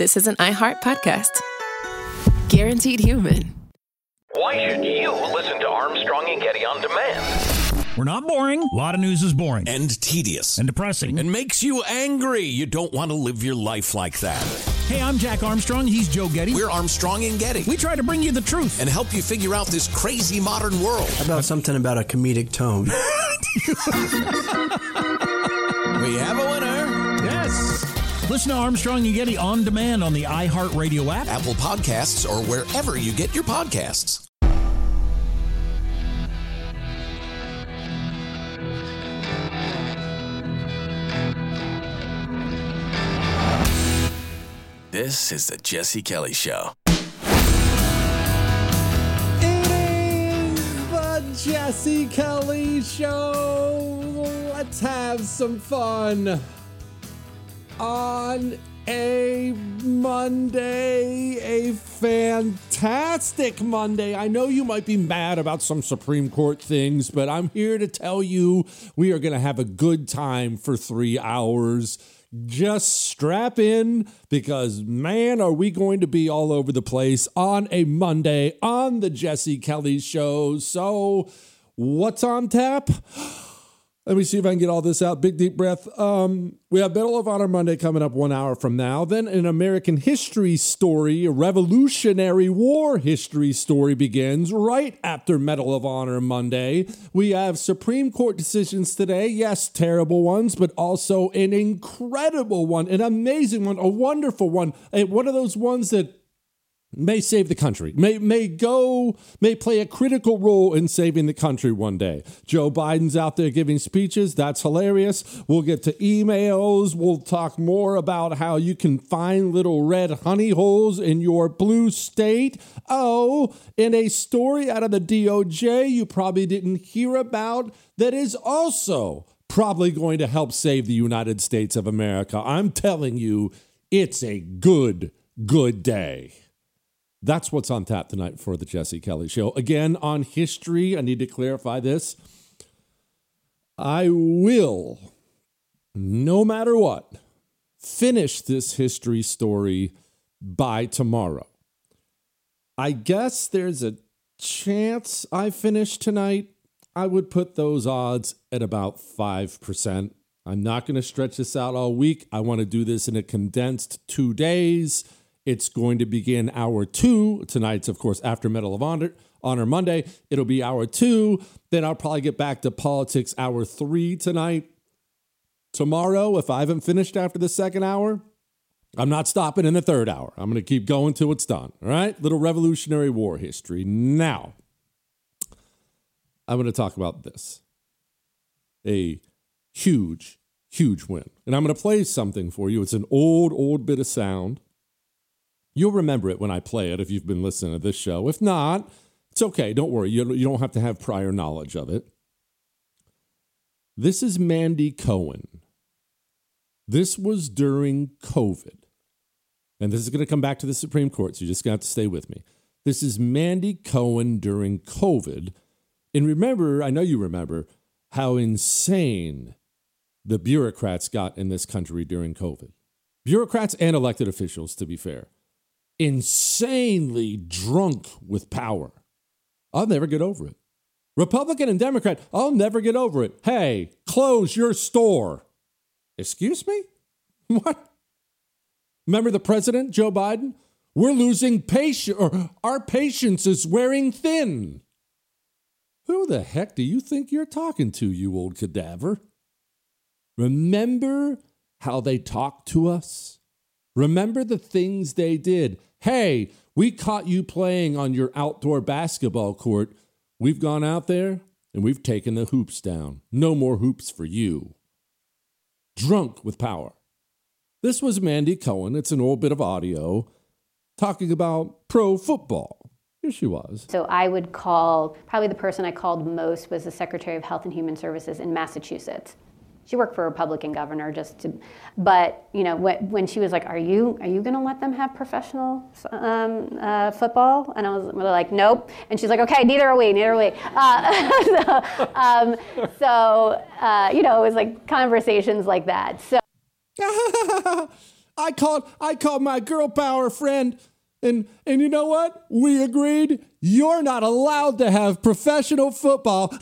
this is an iHeart podcast. Guaranteed human. Why should you listen to Armstrong and Getty on demand? We're not boring. A lot of news is boring. And tedious. And depressing. And makes you angry. You don't want to live your life like that. Hey, I'm Jack Armstrong. He's Joe Getty. We're Armstrong and Getty. We try to bring you the truth. And help you figure out this crazy modern world. How about something about a comedic tone? We have a winner. Yes. Listen to Armstrong and Getty on demand on the iHeartRadio app, Apple Podcasts, or wherever you get your podcasts. This is the Jesse Kelly Show. It is the Jesse Kelly Show. Let's have some fun on a Monday, a fantastic Monday. I know you might be mad about some Supreme Court things, but I'm here to tell you we are going to have a good time for 3 hours. Just strap in because, man, are we going to be all over the place on a Monday on the Jesse Kelly Show. So what's on tap? Let me see if I can get all this out. Big, deep breath. We have Medal of Honor Monday coming up 1 hour from now. Then an American history story, a Revolutionary War history story begins right after Medal of Honor Monday. We have Supreme Court decisions today. Yes, terrible ones, but also an incredible one, an amazing one, a wonderful one. One of those ones that may save the country, may play a critical role in saving the country one day. Joe Biden's out there giving speeches. That's hilarious. We'll get to emails. We'll talk more about how you can find little red honey holes in your blue state. Oh, and a story out of the DOJ you probably didn't hear about that is also probably going to help save the United States of America. I'm telling you, it's a good day. That's what's on tap tonight for the Jesse Kelly Show. Again, on history, I need to clarify this. I will, no matter what, finish this history story by tomorrow. I guess there's a chance I finish tonight. I would put those odds at about 5%. I'm not going to stretch this out all week. I want to do this in a condensed 2 days. It's going to begin hour 2. Tonight's, of course, after Medal of Honor Monday. It'll be hour 2. Then I'll probably get back to politics hour 3 tonight. Tomorrow, if I haven't finished after the second hour, I'm not stopping in the third hour. I'm going to keep going till it's done. All right? Little Revolutionary War history. Now, I'm going to talk about this. A huge win. And I'm going to play something for you. It's an old bit of sound. You'll remember it when I play it if you've been listening to this show. If not, it's okay. Don't worry. You don't have to have prior knowledge of it. This is Mandy Cohen. This was during COVID. And this is going to come back to the Supreme Court, so you just got to stay with me. This is Mandy Cohen during COVID. And remember, I know you remember, how insane the bureaucrats got in this country during COVID. Bureaucrats and elected officials, to be fair. Insanely drunk with power. I'll never get over it. Republican and Democrat, I'll never get over it. Hey, close your store. Excuse me? What? Remember the president, Joe Biden? We're losing patience, or our patience is wearing thin. Who the heck do you think you're talking to, you old cadaver? Remember how they talked to us? Remember the things they did. Hey, we caught you playing on your outdoor basketball court. We've gone out there and we've taken the hoops down. No more hoops for you. Drunk with power. This was Mandy Cohen. It's an old bit of audio talking about pro football. Here she was. So I would call, probably the person I called most was the Secretary of Health and Human Services in Massachusetts. She worked for a Republican governor but you know, when she was like, are you going to let them have professional football? And I was like, nope. And she's like, okay, neither are we. You know, it was like conversations like that. So I called my girl power friend, and you know what? We agreed you're not allowed to have professional football.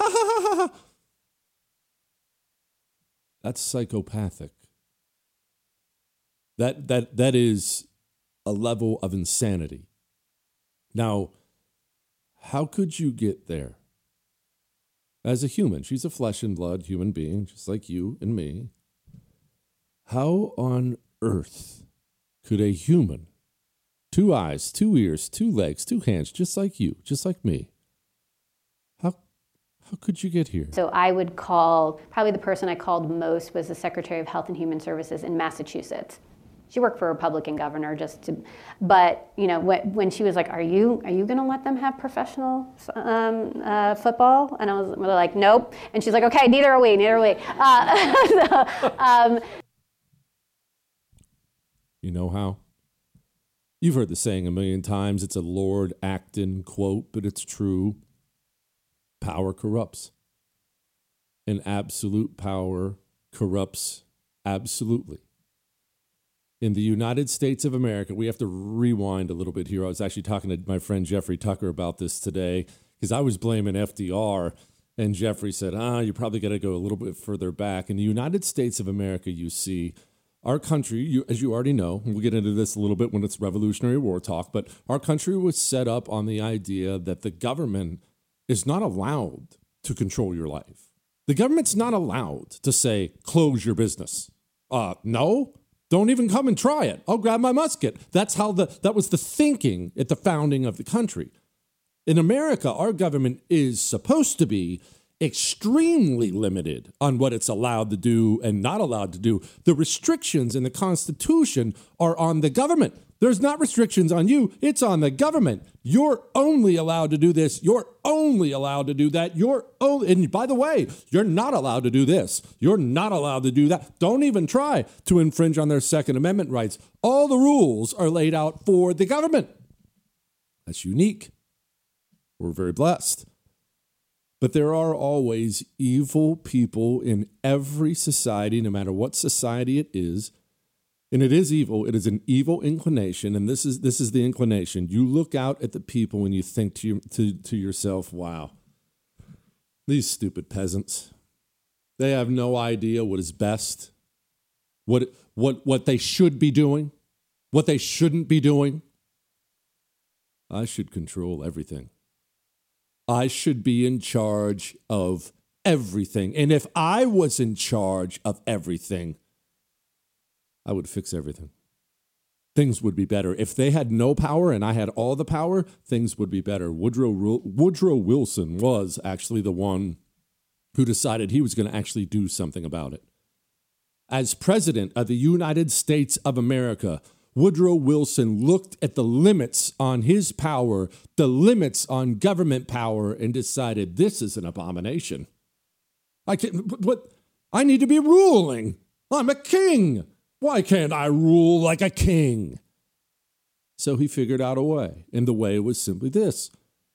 That's psychopathic. That is a level of insanity. Now, how could you get there? As a human, she's a flesh and blood human being, just like you and me. How on earth could a human, 2 eyes, 2 ears, 2 legs, 2 hands, just like you, just like me, how could you get here? So I would call, probably the person I called most was the Secretary of Health and Human Services in Massachusetts. She worked for a Republican governor but you know, when she was like, are you going to let them have professional football? And I was like, nope. And she's like, okay, neither are we. You know how? You've heard the saying a million times. It's a Lord Acton quote, but it's true. Power corrupts. And absolute power corrupts absolutely. In the United States of America, we have to rewind a little bit here. I was actually talking to my friend Jeffrey Tucker about this today because I was blaming FDR, and Jeffrey said, you probably got to go a little bit further back. In the United States of America, you see, our country, as you already know, and we'll get into this a little bit when it's Revolutionary War talk, but our country was set up on the idea that the government is not allowed to control your life. The government's not allowed to say, close your business. No. Don't even come and try it. I'll grab my musket. That was the thinking at the founding of the country. In America, our government is supposed to be extremely limited on what it's allowed to do and not allowed to do. The restrictions in the Constitution are on the government. There's not restrictions on you. It's on the government. You're only allowed to do this. You're only allowed to do that. And by the way, you're not allowed to do this. You're not allowed to do that. Don't even try to infringe on their Second Amendment rights. All the rules are laid out for the government. That's unique. We're very blessed. But there are always evil people in every society, no matter what society it is. And it is evil. It is an evil inclination, and this is the inclination. You look out at the people and you think to yourself, wow, these stupid peasants. They have no idea what is best, what they should be doing, what they shouldn't be doing. I should control everything. I should be in charge of everything. And if I was in charge of everything, I would fix everything. Things would be better. If they had no power and I had all the power, things would be better. Woodrow Wilson was actually the one who decided he was going to actually do something about it. As president of the United States of America, Woodrow Wilson looked at the limits on his power, the limits on government power, and decided this is an abomination. I need to be ruling. I'm a king. Why can't I rule like a king? So he figured out a way, and the way was simply this.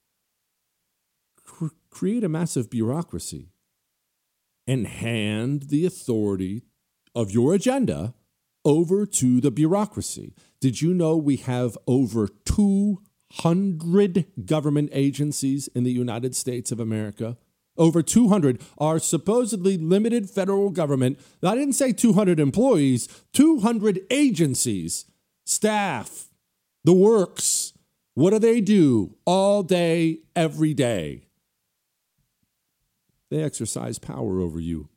Create a massive bureaucracy and hand the authority of your agenda over to the bureaucracy. Did you know we have over 200 government agencies in the United States of America? Over 200 are supposedly limited federal government. I didn't say 200 employees, 200 agencies, staff, the works. What do they do all day, every day? They exercise power over you.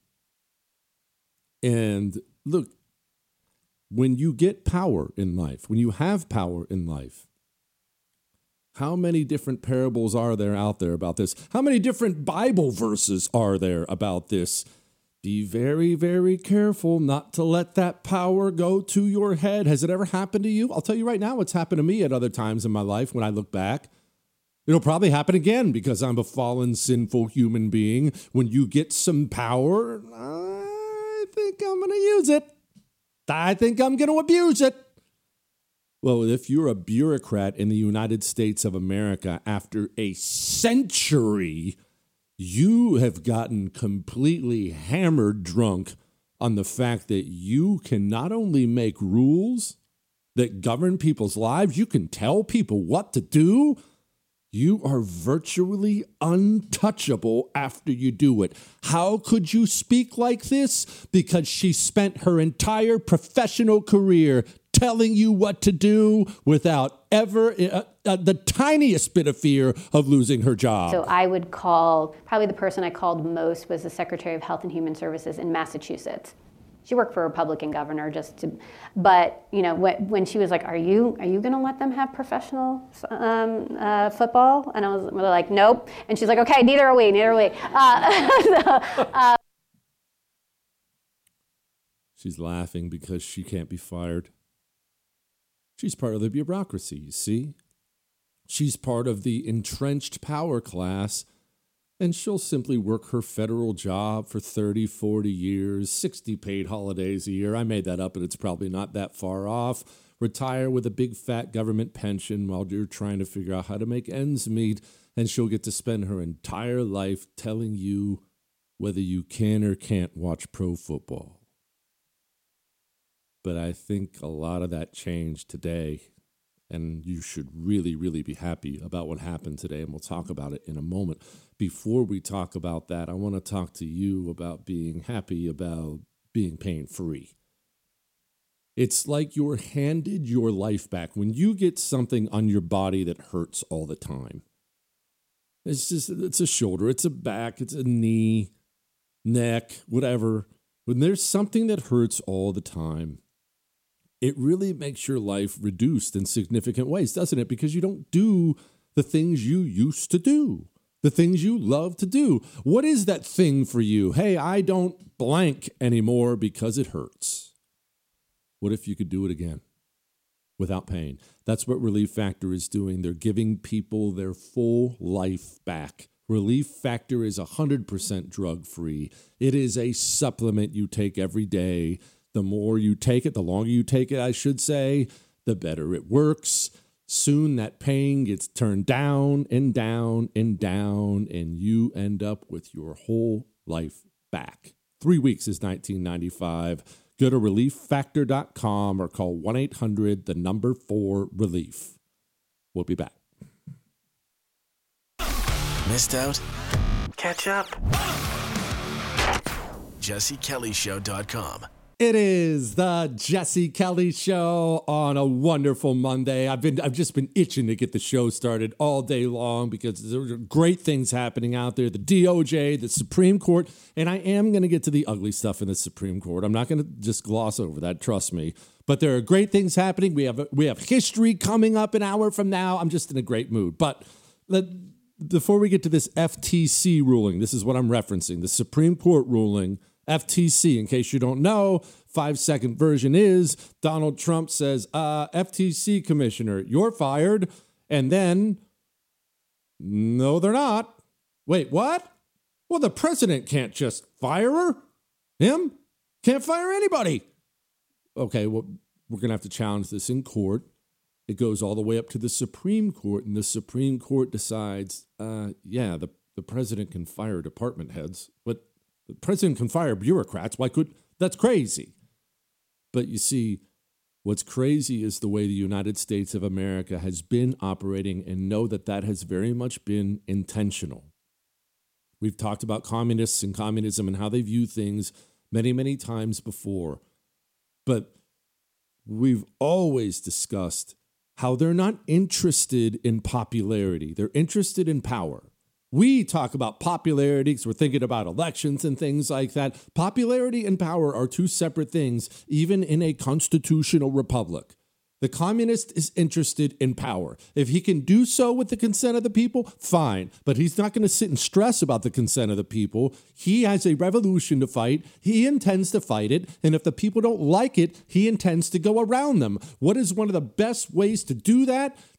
And look, when you get power in life, when you have power in life, how many different parables are there out there about this? How many different Bible verses are there about this? Be very, very careful not to let that power go to your head. Has it ever happened to you? I'll tell you right now, it's happened to me at other times in my life when I look back. It'll probably happen again because I'm a fallen, sinful human being. When you get some power, I think I'm going to use it. I think I'm going to abuse it. Well, if you're a bureaucrat in the United States of America, after a century, you have gotten completely hammered drunk on the fact that you can not only make rules that govern people's lives, you can tell people what to do. You are virtually untouchable after you do it. How could you speak like this? Because she spent her entire professional career telling you what to do without ever the tiniest bit of fear of losing her job. So I would call, probably the person I called most was the Secretary of Health and Human Services in Massachusetts. She worked for a Republican governor but when she was like, are you going to let them have professional football? And I was like, nope. And she's like, okay, neither are we. She's laughing because she can't be fired. She's part of the bureaucracy, you see? She's part of the entrenched power class, and she'll simply work her federal job for 30, 40 years, 60 paid holidays a year. I made that up, and it's probably not that far off. Retire with a big fat government pension while you're trying to figure out how to make ends meet, and she'll get to spend her entire life telling you whether you can or can't watch pro football. But I think a lot of that changed today, and you should really, really be happy about what happened today, and we'll talk about it in a moment. Before we talk about that, I want to talk to you about being happy about being pain-free. It's like you're handed your life back when you get something on your body that hurts all the time. It's a shoulder, it's a back, it's a knee, neck, whatever. When there's something that hurts all the time, it really makes your life reduced in significant ways, doesn't it? Because you don't do the things you used to do, the things you love to do. What is that thing for you? Hey, I don't blank anymore because it hurts. What if you could do it again without pain? That's what Relief Factor is doing. They're giving people their full life back. Relief Factor is 100% drug-free. It is a supplement you take every day. The more you take it, the longer you take it, I should say, the better it works. Soon that pain gets turned down and down and down, and you end up with your whole life back. 3 weeks is $19.95. Go to relieffactor.com or call 1-800-4-RELIEF. We'll be back. Missed out? Catch up. JesseKellyShow.com. It is the Jesse Kelly Show on a wonderful Monday. I've just been itching to get the show started all day long because there are great things happening out there. The DOJ, the Supreme Court, and I am going to get to the ugly stuff in the Supreme Court. I'm not going to just gloss over that, trust me. But there are great things happening. We have history coming up an hour from now. I'm just in a great mood. But before we get to this FTC ruling, this is what I'm referencing, the Supreme Court ruling. FTC, in case you don't know, 5-second version is Donald Trump says, FTC commissioner, you're fired. And then, no, they're not. Wait, what? Well, the president can't just fire her. Him? Can't fire anybody. Okay, well, we're going to have to challenge this in court. It goes all the way up to the Supreme Court, and the Supreme Court decides, the president can fire department heads, but the president can fire bureaucrats. That's crazy. But you see, what's crazy is the way the United States of America has been operating, and know that has very much been intentional. We've talked about communists and communism and how they view things many, many times before. But we've always discussed how they're not interested in popularity. They're interested in power. We talk about popularity because we're thinking about elections and things like that. Popularity and power are two separate things, even in a constitutional republic. The communist is interested in power. If he can do so with the consent of the people, fine. But he's not going to sit and stress about the consent of the people. He has a revolution to fight. He intends to fight it. And if the people don't like it, he intends to go around them. What is one of the best ways to do that?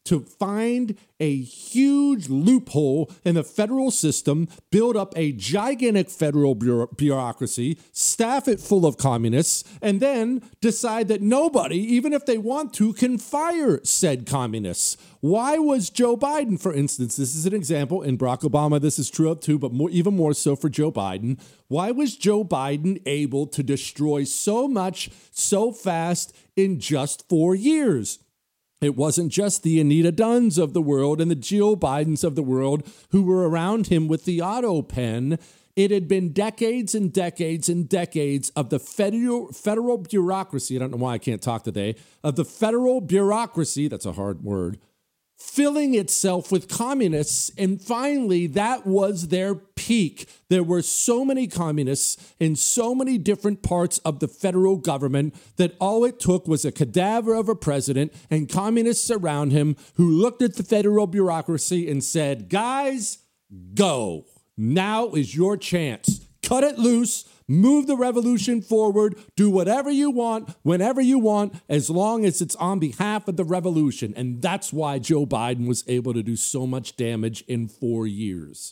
to find a huge loophole in the federal system, build up a gigantic federal bureaucracy, staff it full of communists, and then decide that nobody, even if they want to, can fire said communists. Why was Joe Biden, for instance, this is an example, in Barack Obama this is true of too, but even more so for Joe Biden, why was Joe Biden able to destroy so much so fast in just 4 years? It wasn't just the Anita Dunns of the world and the Jill Bidens of the world who were around him with the auto pen. It had been decades and decades and decades of the federal bureaucracy. I don't know why I can't talk today. Of the federal bureaucracy, that's a hard word, filling itself with communists, and finally, that was their peak. There were so many communists in so many different parts of the federal government that all it took was a cadaver of a president and communists around him who looked at the federal bureaucracy and said, guys, go. Now is your chance. Cut it loose. Move the revolution forward. Do whatever you want, whenever you want, as long as it's on behalf of the revolution. And that's why Joe Biden was able to do so much damage in 4 years.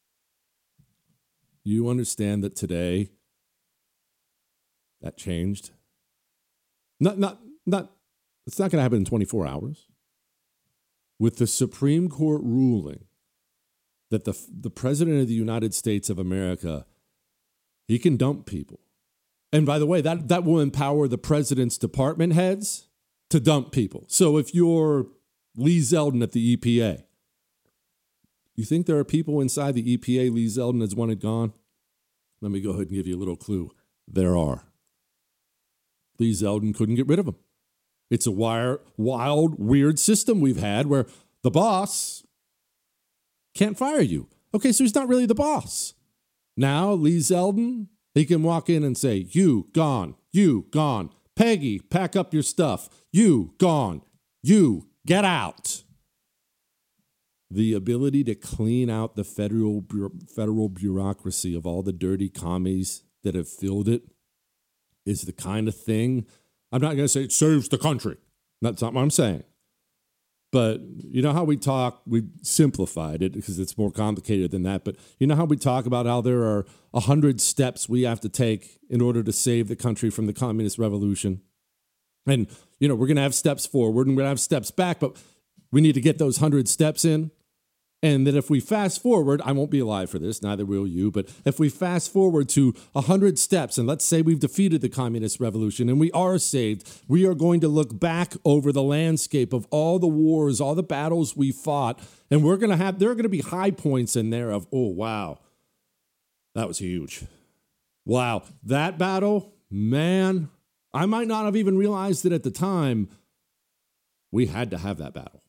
You understand that today that changed? It's not going to happen in 24 hours. With the Supreme Court ruling that the President of the United States of America, he can dump people. And by the way, that will empower the president's department heads to dump people. So if you're Lee Zeldin at the EPA, you think there are people inside the EPA Lee Zeldin has wanted gone? Let me go ahead and give you a little clue. There are. Lee Zeldin couldn't get rid of them. It's a wild, weird system we've had where the boss can't fire you. Okay, so he's not really the boss. Now, Lee Zeldin, he can walk in and say, you gone, you gone. Peggy, pack up your stuff. You gone, you get out. The ability to clean out the federal bureaucracy of all the dirty commies that have filled it is the kind of thing, I'm not going to say it saves the country. That's not what I'm saying. But you know how we talk, we simplified it because it's more complicated than that. But you know how we talk about how there are 100 steps we have to take in order to save the country from the communist revolution? And, you know, we're going to have steps forward and we're going to have steps back, but we need to get those 100 steps in. And that if we fast forward, I won't be alive for this, neither will you, but if we fast forward to 100 steps, and let's say we've defeated the communist revolution and we are saved, we are going to look back over the landscape of all the wars, all the battles we fought, and there are going to be high points in there of, oh, wow, that was huge. Wow, that battle, man, I might not have even realized it at the time. We had to have that battle.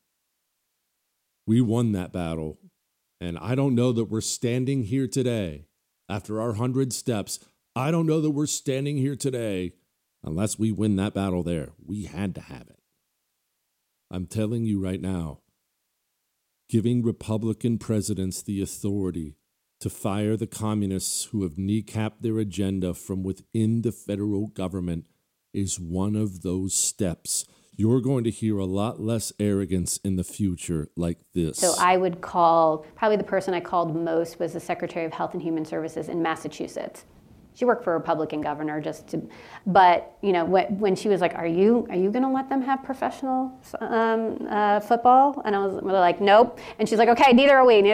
We won that battle, and I don't know that we're standing here today after our 100 steps. I don't know that we're standing here today unless we win that battle there. We had to have it. I'm telling you right now, giving Republican presidents the authority to fire the communists who have kneecapped their agenda from within the federal government is one of those steps. You're going to hear a lot less arrogance in the future like this. So I would call, probably the person I called most was the Secretary of Health and Human Services in Massachusetts. She worked for a Republican governor but you know, when she was like, are you going to let them have professional football? And I was like, nope. And she's like, okay, neither are we.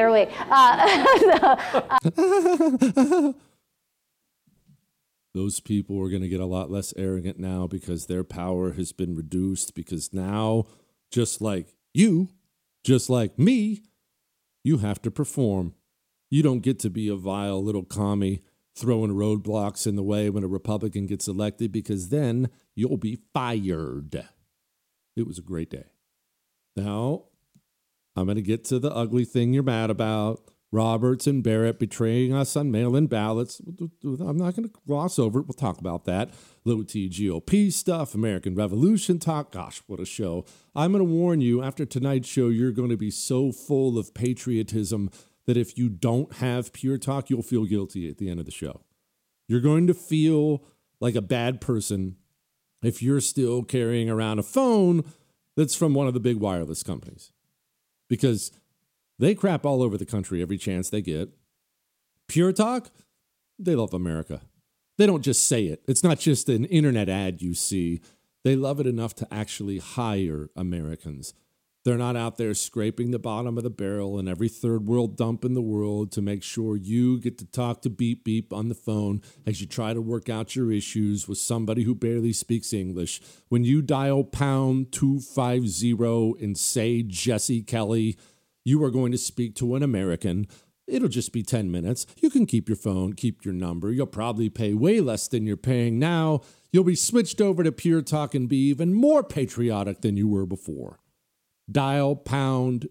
Those people are going to get a lot less arrogant now because their power has been reduced, because now, just like you, just like me, you have to perform. You don't get to be a vile little commie throwing roadblocks in the way when a Republican gets elected, because then you'll be fired. It was a great day. Now, I'm going to get to the ugly thing you're mad about. Roberts and Barrett betraying us on mail-in ballots. I'm not going to gloss over it. We'll talk about that. Low T GOP stuff, American Revolution talk. Gosh, what a show. I'm going to warn you, after tonight's show, you're going to be so full of patriotism that if you don't have pure talk, you'll feel guilty at the end of the show. You're going to feel like a bad person if you're still carrying around a phone that's from one of the big wireless companies. because they crap all over the country every chance they get. Pure Talk, they love America. They don't just say it. It's not just an internet ad you see. They love it enough to actually hire Americans. They're not out there scraping the bottom of the barrel in every third world dump in the world to make sure you get to talk to Beep Beep on the phone as you try to work out your issues with somebody who barely speaks English. When you dial pound 250 and say Jesse Kelly, you are going to speak to an American. It'll just be 10 minutes. You can keep your phone, keep your number. You'll probably pay way less than you're paying now. You'll be switched over to Pure Talk and be even more patriotic than you were before. Dial pound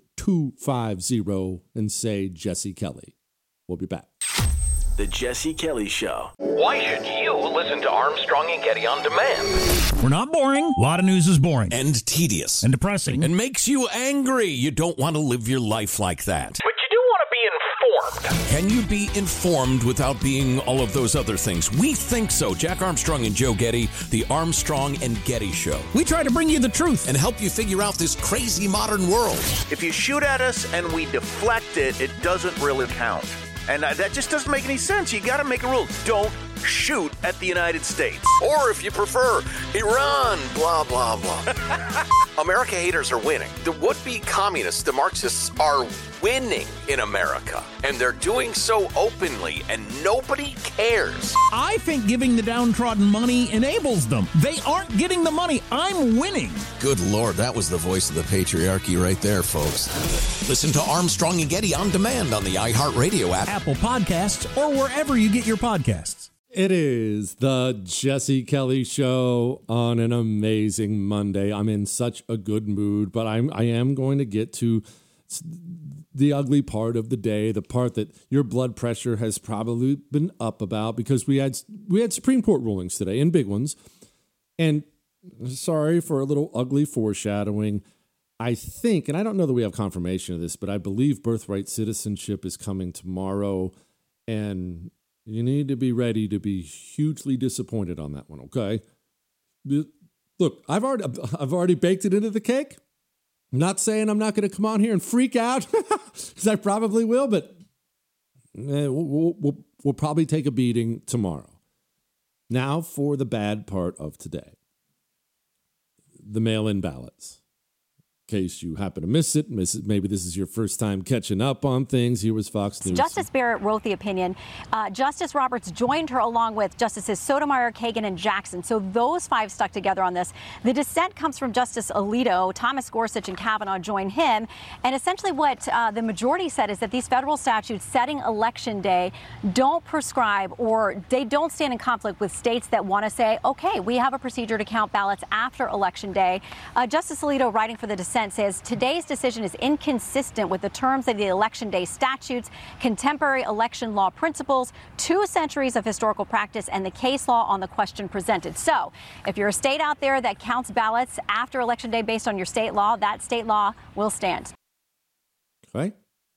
250 and say Jesse Kelly. We'll be back. The Jesse Kelly Show. Why should you listen to Armstrong and Getty on demand? We're not boring. A lot of news is boring And tedious. and depressing. And makes you angry. You don't want to live your life like that. But you do want to be informed. Can you be informed without being all of those other things? We think so. Jack Armstrong and Joe Getty, the Armstrong and Getty Show. We try to bring you the truth. And help you figure out this crazy modern world. If you shoot at us and we deflect it, it doesn't really count. And that just doesn't make any sense. You got to make a rule. Don't shoot at the United States. Or if you prefer, Iran, blah, blah, blah. America haters are winning. The would-be communists, the Marxists, are winning in America. And they're doing so openly, and nobody cares. I think giving the downtrodden money enables them. They aren't getting the money. I'm winning. Good Lord, that was the voice of the patriarchy right there, folks. Listen to Armstrong and Getty on demand on the iHeartRadio app, Apple Podcasts, or wherever you get your podcasts. It is the Jesse Kelly Show on an amazing Monday. I'm in such a good mood, but I am going to get to the ugly part of the day, the part that your blood pressure has probably been up about, because we had Supreme Court rulings today, and big ones. And sorry for a little ugly foreshadowing. I think, and I don't know that we have confirmation of this, but I believe birthright citizenship is coming tomorrow, and you need to be ready to be hugely disappointed on that one, okay? Look, I've already baked it into the cake. I'm not saying I'm not going to come on here and freak out, because I probably will, but we'll probably take a beating tomorrow. Now for the bad part of today. The mail-in ballots. In case you happen to miss it, maybe this is your first time catching up on things. Here was Fox News. Justice Barrett wrote the opinion. Justice Roberts joined her along with Justices Sotomayor, Kagan, and Jackson. So those five stuck together on this. The dissent comes from Justice Alito. Thomas Gorsuch and Kavanaugh joined him. And essentially what the majority said is that these federal statutes setting Election Day don't prescribe, or they don't stand in conflict with states that want to say, okay, we have a procedure to count ballots after Election Day. Justice Alito, writing for the dissent, says today's decision is inconsistent with the terms of the Election Day statutes, contemporary election law principles, 2 centuries of historical practice, and the case law on the question presented. So if you're a state out there that counts ballots after Election Day based on your state law, that state law will stand. Okay.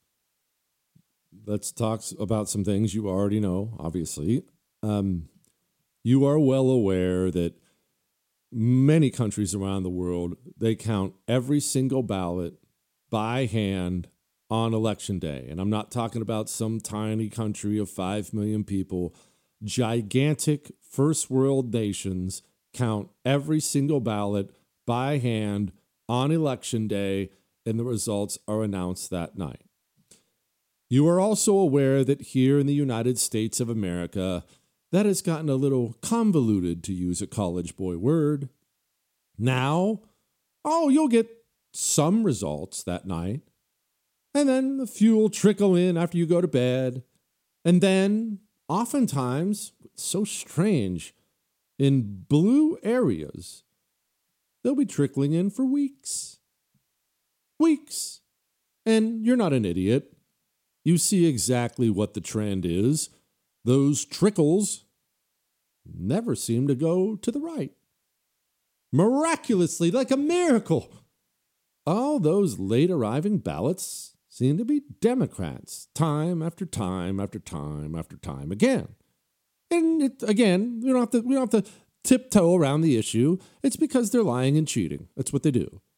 Let's talk about some things you already know, obviously. You are well aware that many countries around the world, they count every single ballot by hand on Election Day. And I'm not talking about some tiny country of 5 million people. Gigantic first world nations count every single ballot by hand on Election Day, and the results are announced that night. You are also aware that here in the United States of America, that has gotten a little convoluted, to use a college boy word. Now, you'll get some results that night, and then a few will trickle in after you go to bed. And then, oftentimes, it's so strange, in blue areas, they'll be trickling in for weeks. Weeks. And you're not an idiot. You see exactly what the trend is. Those trickles never seem to go to the right. Miraculously, like a miracle, all those late arriving ballots seem to be Democrats, time after time after time after time again. And again, we don't have to tiptoe around the issue. It's because they're lying and cheating. That's what they do.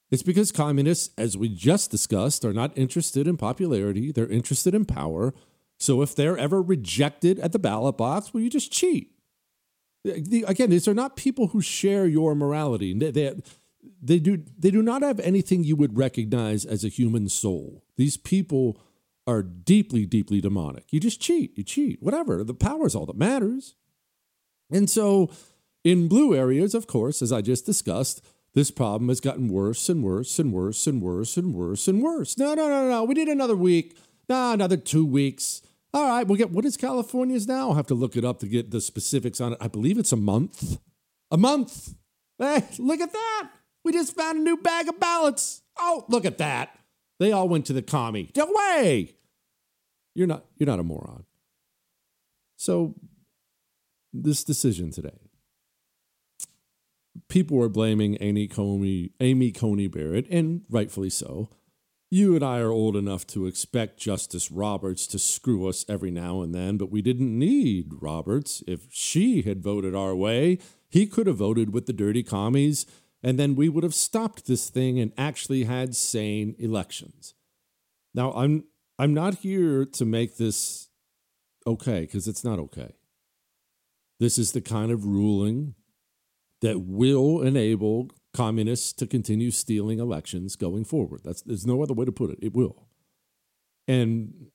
It's because communists, as we just discussed, are not interested in popularity. They're interested in power. So if they're ever rejected at the ballot box, well, you just cheat. Again, these are not people who share your morality. They do not have anything you would recognize as a human soul. These people are deeply, deeply demonic. You just cheat. You cheat. Whatever. The power is all that matters. And so in blue areas, of course, as I just discussed, this problem has gotten worse and worse and worse and worse and worse and worse. No. We need another week. No, another 2 weeks. All right, we'll get, what is California's now? I'll have to look it up to get the specifics on it. I believe it's a month. A month. Hey, look at that. We just found a new bag of ballots. Oh, look at that. They all went to the commie. No way. You're not a moron. So this decision today, people were blaming Amy Coney Barrett, and rightfully so. You and I are old enough to expect Justice Roberts to screw us every now and then, but we didn't need Roberts. If she had voted our way, he could have voted with the dirty commies, and then we would have stopped this thing and actually had sane elections. Now, I'm not here to make this okay, because it's not okay. This is the kind of ruling that will enable communists to continue stealing elections going forward. There's no other way to put it. It will. And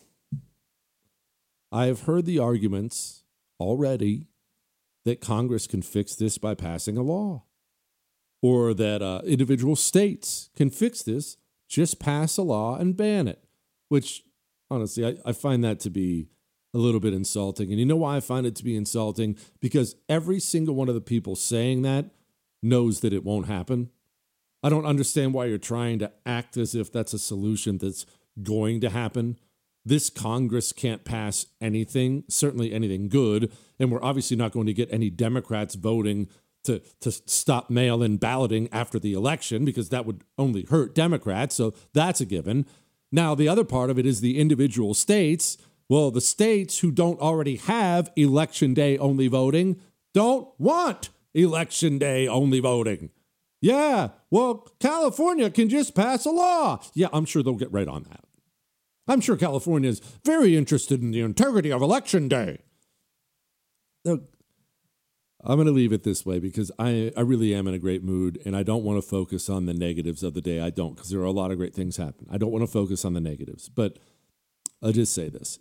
I have heard the arguments already that Congress can fix this by passing a law, or that individual states can fix this, just pass a law and ban it, which honestly, I find that to be a little bit insulting. And you know why I find it to be insulting? Because every single one of the people saying that knows that it won't happen. I don't understand why you're trying to act as if that's a solution that's going to happen. This Congress can't pass anything, certainly anything good, and we're obviously not going to get any Democrats voting to stop mail-in balloting after the election, because that would only hurt Democrats, so that's a given. Now, the other part of it is the individual states. Well, the states who don't already have Election Day only voting don't want Election Day only voting. Yeah, well, California can just pass a law. Yeah, I'm sure they'll get right on that. I'm sure California is very interested in the integrity of Election Day. Look, I'm going to leave it this way because I really am in a great mood, and I don't want to focus on the negatives of the day. I don't, because there are a lot of great things happen. I don't want to focus on the negatives, but I'll just say this.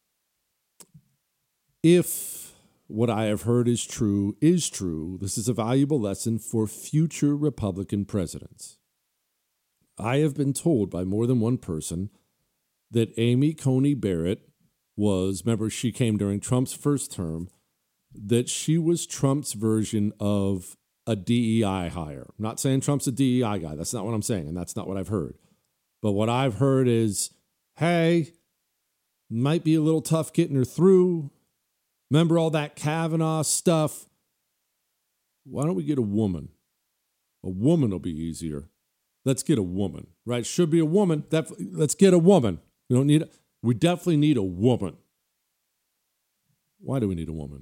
If what I have heard is true, this is a valuable lesson for future Republican presidents. I have been told by more than one person that Amy Coney Barrett was, remember, she came during Trump's first term, that she was Trump's version of a DEI hire. I'm not saying Trump's a DEI guy. That's not what I'm saying, and that's not what I've heard. But what I've heard is, hey, might be a little tough getting her through. Remember all that Kavanaugh stuff? Why don't we get a woman? A woman will be easier. Let's get a woman, right? Should be a woman. Let's get a woman. We definitely need a woman. Why do we need a woman?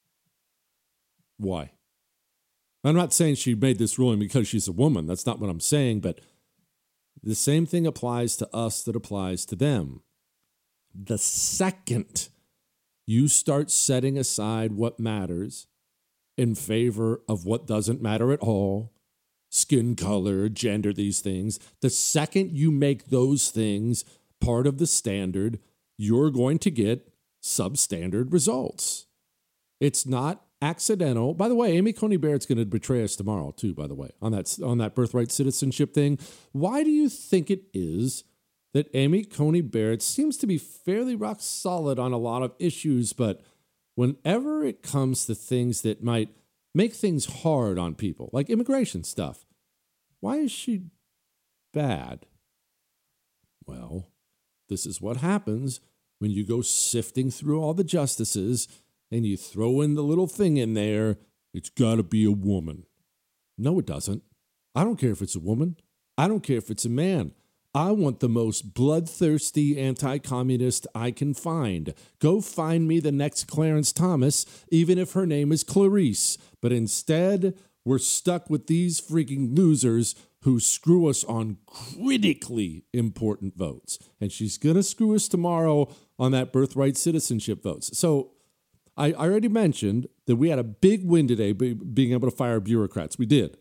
Why? I'm not saying she made this ruling because she's a woman. That's not what I'm saying, but the same thing applies to us that applies to them. The second you start setting aside what matters in favor of what doesn't matter at all, skin color, gender, these things, the second you make those things part of the standard, you're going to get substandard results. It's not accidental. By the way, Amy Coney Barrett's going to betray us tomorrow too, by the way, on that birthright citizenship thing. Why do you think it is that Amy Coney Barrett seems to be fairly rock solid on a lot of issues, but whenever it comes to things that might make things hard on people, like immigration stuff, why is she bad? Well, this is what happens when you go sifting through all the justices and you throw in the little thing in there, it's got to be a woman. No, it doesn't. I don't care if it's a woman. I don't care if it's a man. I want the most bloodthirsty anti-communist I can find. Go find me the next Clarence Thomas, even if her name is Clarice. But instead, we're stuck with these freaking losers who screw us on critically important votes. And she's going to screw us tomorrow on that birthright citizenship votes. So I already mentioned that we had a big win today being able to fire bureaucrats. We did.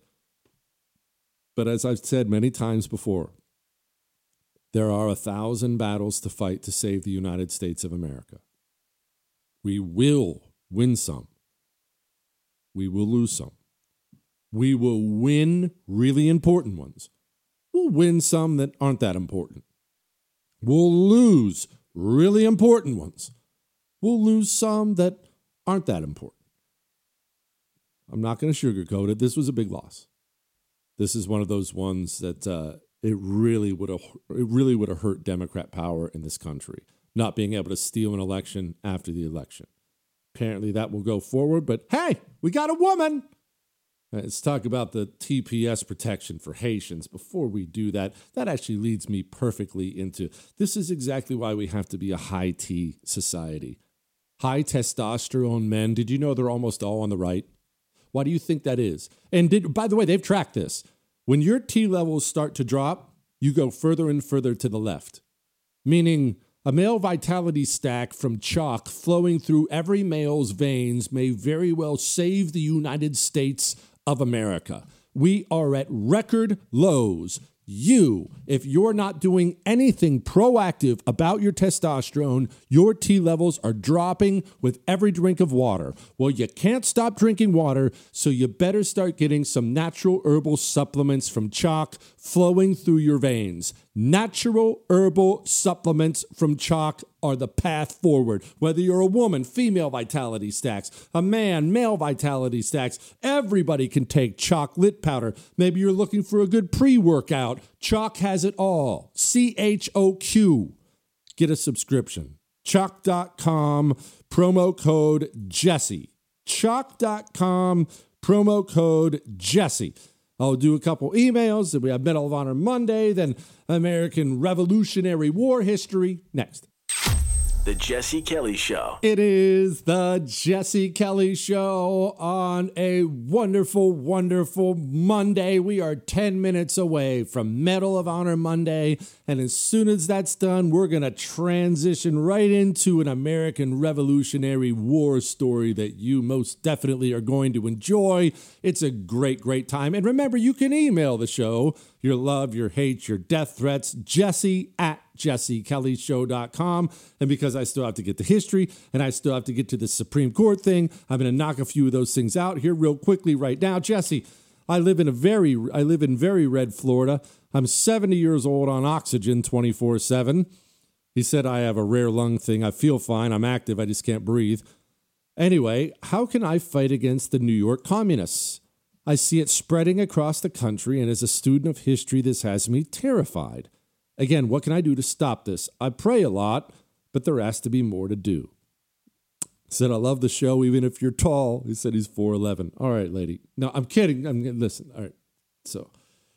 But as I've said many times before, there are 1,000 battles to fight to save the United States of America. We will win some. We will lose some. We will win really important ones. We'll win some that aren't that important. We'll lose really important ones. We'll lose some that aren't that important. I'm not going to sugarcoat it. This was a big loss. This is one of those ones that it really would have hurt Democrat power in this country, not being able to steal an election after the election. Apparently that will go forward, but hey, we got a woman. Let's talk about the TPS protection for Haitians. Before we do that, that actually leads me perfectly into this is exactly why we have to be a high T society. High testosterone men. Did you know they're almost all on the right? Why do you think that is? And by the way, they've tracked this. When your T levels start to drop, you go further and further to the left, meaning a male vitality stack from chalk flowing through every male's veins may very well save the United States of America. We are at record lows. If you're not doing anything proactive about your testosterone, your T levels are dropping with every drink of water. Well, you can't stop drinking water, so you better start getting some natural herbal supplements from chalk flowing through your veins. Natural herbal supplements from chalk are the path forward. Whether you're a woman, female vitality stacks, a man, male vitality stacks, everybody can take chocolate powder. Maybe you're looking for a good pre-workout. Chalk has it all. CHOQ. Get a subscription. Chalk.com, promo code Jesse. Chalk.com, promo code Jesse. I'll do a couple emails. Then we have Medal of Honor Monday, then American Revolutionary War history. Next. The Jesse Kelly Show. It is the Jesse Kelly Show on a wonderful, wonderful Monday. We are 10 minutes away from Medal of Honor Monday. And as soon as that's done, we're going to transition right into an American Revolutionary War story that you most definitely are going to enjoy. It's a great, great time. And remember, you can email the show, your love, your hate, your death threats, jesse@jessekellyshow.com. And because I still have to get to history and I still have to get to the Supreme Court thing, I'm going to knock a few of those things out here real quickly right now. Jesse, I live in very red Florida. I'm 70 years old on oxygen 24/7. He said I have a rare lung thing. I feel fine. I'm active. I just can't breathe. Anyway, how can I fight against the New York communists? I see it spreading across the country, and as a student of history, this has me terrified. Again, what can I do to stop this? I pray a lot, but there has to be more to do. Said, I love the show, even if you're tall. He said he's 4'11". All right, lady. No, I'm kidding. Listen. All right. So,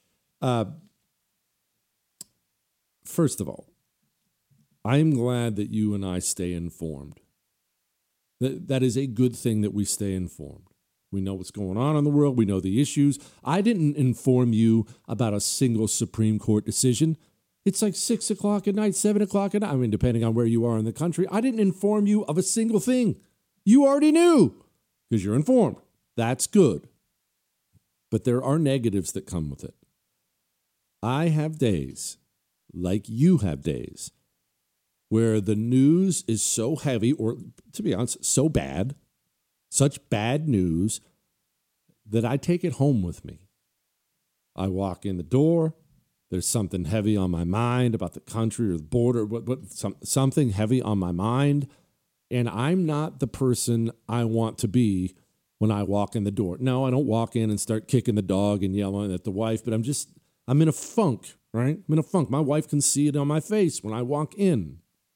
first of all, I'm glad that you and I stay informed. That is a good thing that we stay informed. We know what's going on in the world. We know the issues. I didn't inform you about a single Supreme Court decision. It's like 6 o'clock at night, 7 o'clock at night. I mean, depending on where you are in the country. I didn't inform you of a single thing. You already knew because you're informed. That's good. But there are negatives that come with it. I have days, like you have days, where the news is so heavy, or to be honest, so bad, such bad news, that I take it home with me. I walk in the door. There's something heavy on my mind about the country or the border, something heavy on my mind. And I'm not the person I want to be when I walk in the door. No, I don't walk in and start kicking the dog and yelling at the wife, but I'm in a funk, right? I'm in a funk. My wife can see it on my face when I walk in.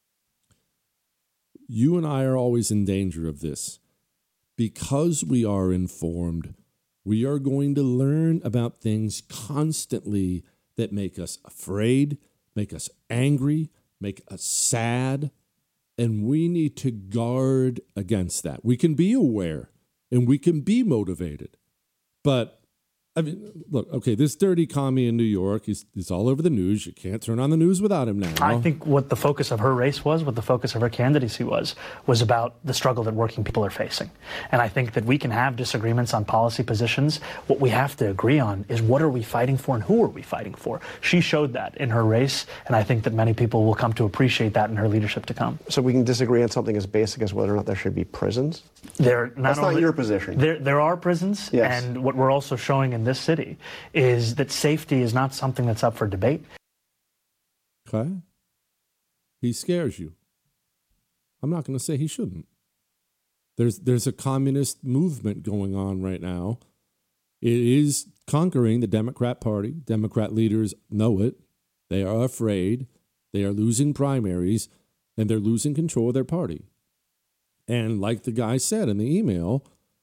You and I are always in danger of this. Because we are informed, we are going to learn about things constantly that make us afraid, make us angry, make us sad, and we need to guard against that. We can be aware and we can be motivated, But I mean, look, okay, this dirty commie in New York, he's all over the news. You can't turn on the news without him now. I think what the focus of her race was, what the focus of her candidacy was about the struggle that working people are facing. And I think that we can have disagreements on policy positions. What we have to agree on is what are we fighting for and who are we fighting for? She showed that in her race, and I think that many people will come to appreciate that in her leadership to come. So we can disagree on something as basic as whether or not there should be prisons? That's not your position. There are prisons, yes. And what we're also showing in this city is that safety is not something that's up for debate. Okay. He scares you. I'm not going to say he shouldn't. There's a communist movement going on right now. It is conquering the Democrat Party. Democrat leaders know it. They are afraid. They are losing primaries, and they're losing control of their party. And like the guy said in the email,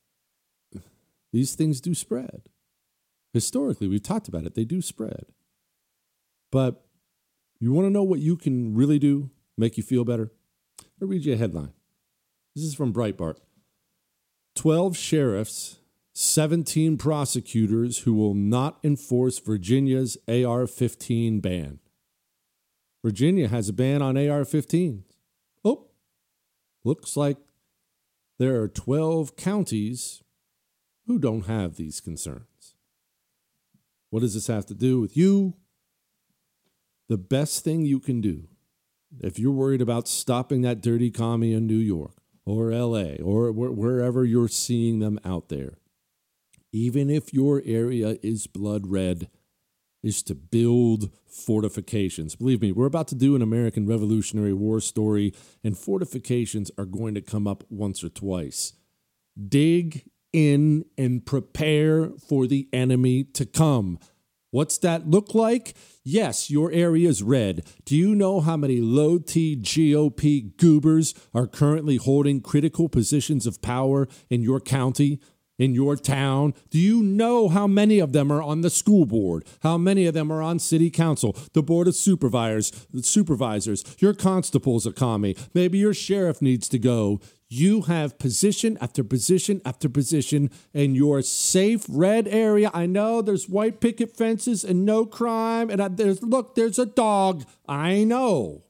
these things do spread. Historically, we've talked about it. They do spread. But you want to know what you can really do, make you feel better? I'll read you a headline. This is from Breitbart. 12 sheriffs, 17 prosecutors who will not enforce Virginia's AR-15 ban. Virginia has a ban on AR-15s. Oh, looks like there are 12 counties who don't have these concerns. What does this have to do with you? The best thing you can do, if you're worried about stopping that dirty commie in New York or LA or wherever you're seeing them out there, even if your area is blood red, is to build fortifications. Believe me, we're about to do an American Revolutionary War story, and fortifications are going to come up once or twice. Dig in and prepare for the enemy to come. What's that look like? Yes, your area is red. Do you know how many low-T GOP goobers are currently holding critical positions of power in your county, in your town? Do you know how many of them are on the school board? How many of them are on city council, the board of supervisors? Your constable's a commie. Maybe your sheriff needs to go. You have position after position after position in your safe red area. I know there's white picket fences and no crime. And there's a dog. I know.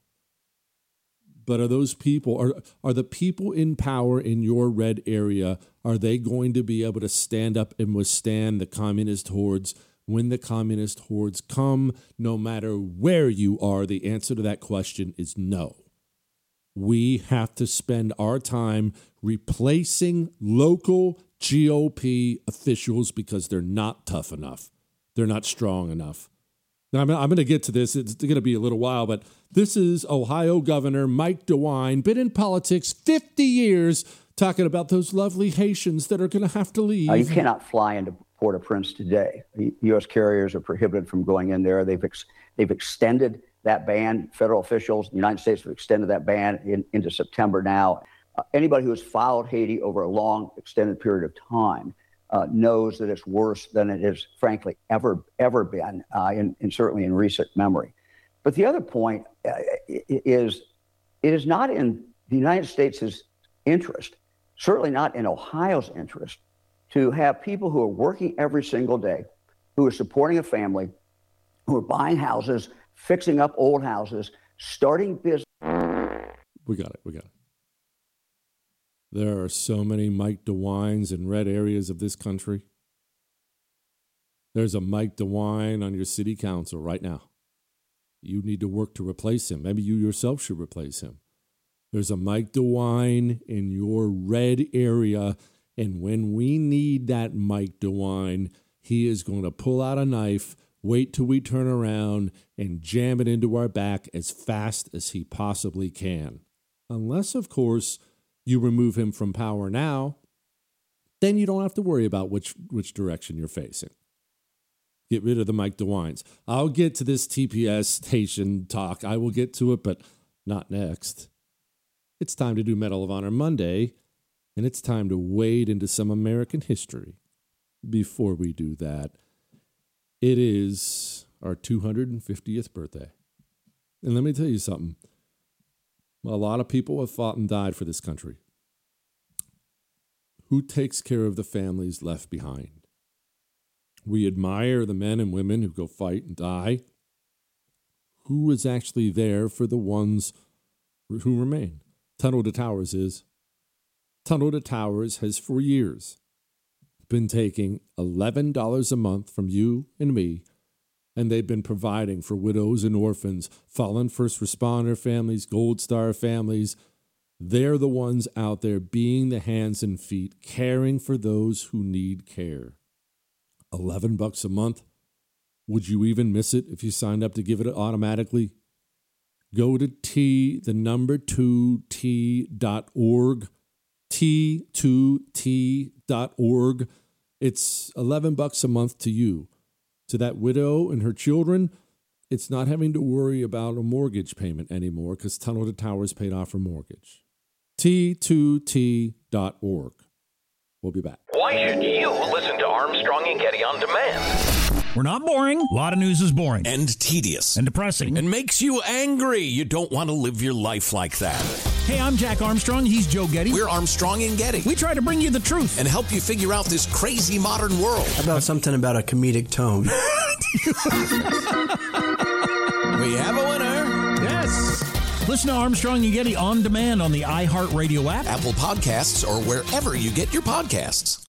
But are those people, are the people in power in your red area, are they going to be able to stand up and withstand the communist hordes when the communist hordes come, no matter where you are? The answer to that question is no. We have to spend our time replacing local GOP officials because they're not tough enough. They're not strong enough. Now, I'm going to get to this. It's going to be a little while, but this is Ohio Governor Mike DeWine, been in politics 50 years, talking about those lovely Haitians that are going to have to leave. You cannot fly into Port-au-Prince today. U.S. carriers are prohibited from going in there. They've extended that ban. Federal officials in the United States have extended that ban into September now. Anybody who has followed Haiti over a long, extended period of time knows that it's worse than it has, frankly, ever been, certainly in recent memory. But the other point is it is not in the United States' interest, certainly not in Ohio's interest, to have people who are working every single day, who are supporting a family, who are buying houses, fixing up old houses, starting business. We got it. There are so many Mike DeWines in red areas of this country. There's a Mike DeWine on your city council right now. You need to work to replace him. Maybe you yourself should replace him. There's a Mike DeWine in your red area, and when we need that Mike DeWine, he is going to pull out a knife, wait till we turn around, and jam it into our back as fast as he possibly can. Unless, of course, you remove him from power now, then you don't have to worry about which direction you're facing. Get rid of the Mike DeWines. I'll get to this TPS Haitian talk. I will get to it, but not next. It's time to do Medal of Honor Monday, and it's time to wade into some American history. Before we do that, it is our 250th birthday. And let me tell you something. A lot of people have fought and died for this country. Who takes care of the families left behind? We admire the men and women who go fight and die. Who is actually there for the ones who remain? Tunnel to Towers is. Tunnel to Towers has for years been taking $11 a month from you and me, and they've been providing for widows and orphans, fallen first responder families, Gold Star families. They're the ones out there being the hands and feet, caring for those who need care. $11 a month. Would you even miss it if you signed up to give it automatically? Go to T2T.org, T2T.org. It's $11 a month to you. To that widow and her children, it's not having to worry about a mortgage payment anymore because Tunnel to Towers paid off her mortgage. T2T.org. We'll be back. Why should you listen to Armstrong and Getty on demand? We're not boring. A lot of news is boring. And tedious. And depressing. And makes you angry. You don't want to live your life like that. Hey, I'm Jack Armstrong. He's Joe Getty. We're Armstrong and Getty. We try to bring you the truth. And help you figure out this crazy modern world. How about something about a comedic tone? We have a winner. Yes. Listen to Armstrong and Getty on demand on the iHeartRadio app, Apple Podcasts, or wherever you get your podcasts.